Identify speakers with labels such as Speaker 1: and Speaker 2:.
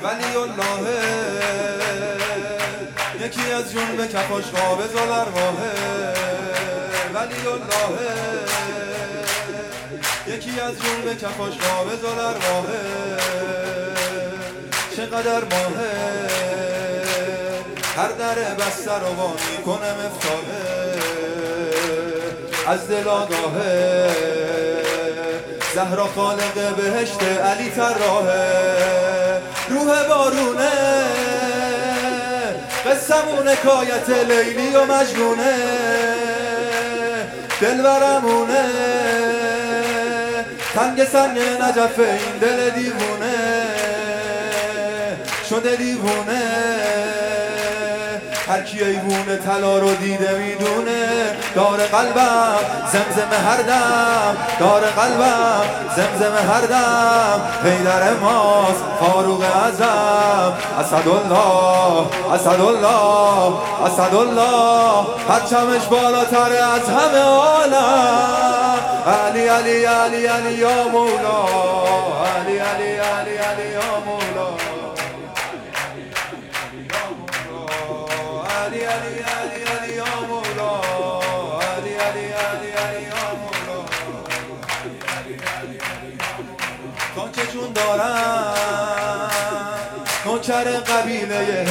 Speaker 1: ولی الله، یکی از جون به کفاش قابض و درواهه. ولی الله، یکی از جون به کفاش قابض و درواهه. چقدر ماهه هر در بسته رو وا میکنه مفتاحه. از دل آگاهه زهرا خالق بهشت علی طراحه. روح بارونه قصمون حکایت لیلی و مجنونه. دلبرمونه تنگ سنگ نجف این دل دیوونه شده دیوونه. هر کی ایوونه طلا رو دیده میدونه. دار قلبم زمزم هر دم، دار قلبم زمزم هر دم. حیدر ماست فاروق اعظم، اسدالله اسدالله اسدالله. پرچمش بالاتر از همه عالم. علی علی علی علی یا مولا، علی علی علی علی یا مولا. علی علی علی علی یا مولا، علی علی علی علی یا مولا. تا که جون دارم نوکر قبیله